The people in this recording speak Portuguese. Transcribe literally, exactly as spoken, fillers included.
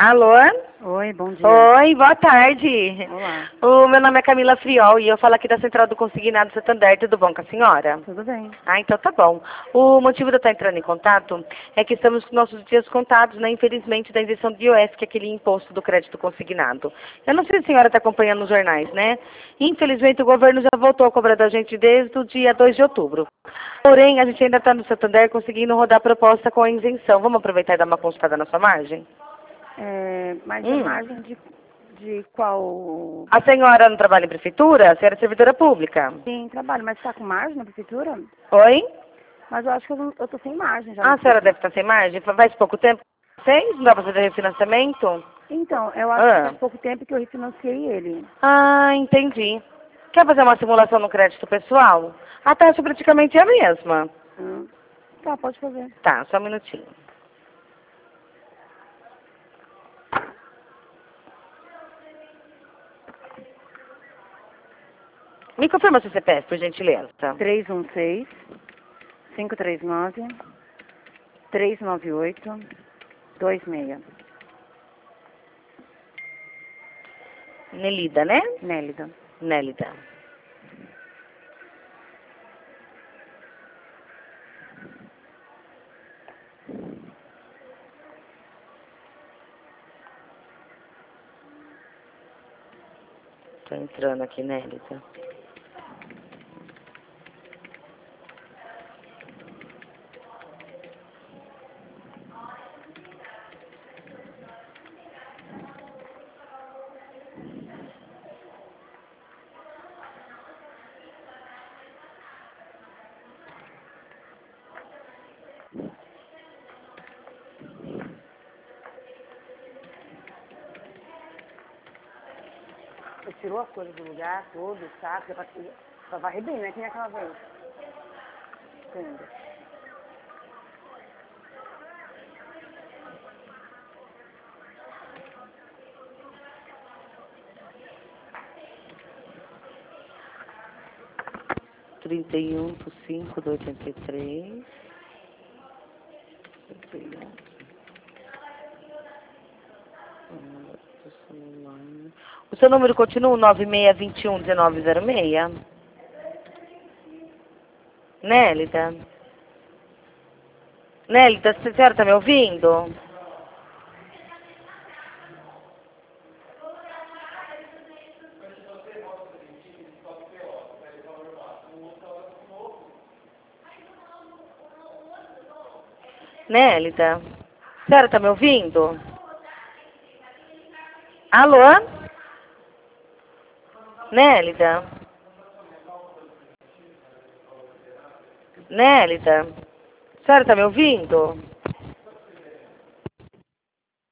Alô? Oi, bom dia. Oi, boa tarde. Olá. O meu nome é Camila Friol e eu falo aqui da Central do Consignado Santander. Tudo bom com a senhora? Tudo bem. Ah, então tá bom. O motivo de eu estar entrando em contato é que estamos com nossos dias contados, né? Infelizmente, da isenção do I O S, que é aquele imposto do crédito consignado. Eu não sei se a senhora está acompanhando os jornais, né? Infelizmente, o governo já voltou a cobrar da gente desde o dia dois de outubro. Porém, a gente ainda está no Santander conseguindo rodar a proposta com a isenção. Vamos aproveitar e dar uma consultada na sua margem? É, mas a Hum. margem de, de qual... A senhora não trabalha em prefeitura? A senhora é servidora pública? Sim, trabalho, mas está com margem na prefeitura? Oi? Mas eu acho que eu, não- eu tô sem margem já Ah, na a senhora prefeitura. deve estar sem margem? Faz pouco tempo que vocês? Não dá para fazer refinanciamento? Então, eu acho que Ah. faz pouco tempo que eu refinanciei ele. Ah, entendi. Quer fazer uma simulação no crédito pessoal? A taxa praticamente é a mesma. Hum. Tá, pode fazer. Tá, só um minutinho. Me confirma seu C P F, por gentileza. três um seis, cinco três nove, três nove oito, dois seis. Nelida, né? Nélida. Nélida. Tô entrando aqui, Nélida. Você tirou as coisas do lugar, todo, saco, pra, pra varrer bem, né? Quem é aquela vez? Entendo. trinta e um por cinco do oitenta e três. O seu número continua nove seis dois um, um nove zero seis? Nélida? Nélida, a senhora está me ouvindo? Nélida? A senhora está me ouvindo? Alô? Nélida? Nélida? A senhora está me ouvindo?